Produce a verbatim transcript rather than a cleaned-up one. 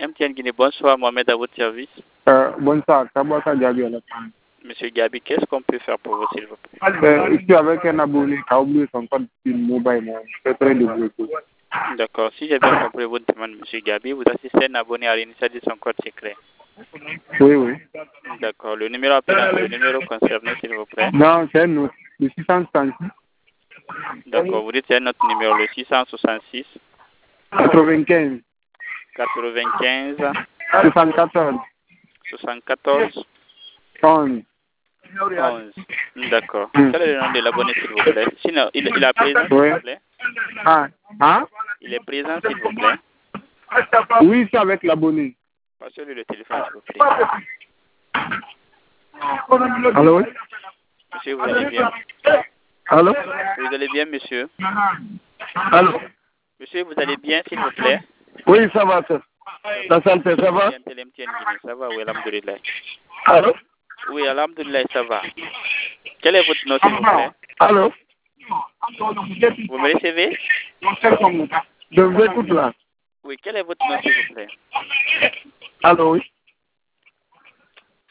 M T N Guinée, bonsoir, Mohamed à votre service. Euh, bonsoir, Tabata Gabi à la fin. Monsieur Gabi, qu'est-ce qu'on peut faire pour vous, s'il vous plaît? Euh, ici avec un abonné qui a oublié son code mobile, moi. C'est très développé. D'accord. Si j'ai bien compris votre demande, Monsieur Gabi, vous assistez un abonné à l'initiative de son code secret. Oui, oui. D'accord. Le numéro appelant, c'est le numéro concerné, s'il vous plaît. Non, c'est un autre. Le six cent soixante-six. D'accord. Vous dites c'est un autre numéro, le six cent soixante-six. quatre-vingt-quinze. quatre-vingt-quinze. soixante-quatorze. soixante-quatorze. onze. onze. D'accord. Quel est le nom de l'abonné, s'il vous plaît? Sinon, il, il est présent, s'il Oui. vous plaît. Ah, hein? Il est présent, s'il vous plaît. Oui, c'est avec l'abonné. Passez-lui le téléphone, s'il vous plaît. Allô, oui? Monsieur, vous allez bien? Allô? Vous allez bien, monsieur? Allô? Monsieur, vous allez bien, s'il vous plaît? Oui, ça va, ça. La santé, ça va? M T N Guinée, ça va, oui, alhamdoulilah. Allô? Oui, alhamdoulilah, ça va. Quel est votre nom, s'il vous plaît? Allô? Vous me recevez? Je vous écoute là. Oui, quel est votre nom, s'il vous plaît? Allô, oui?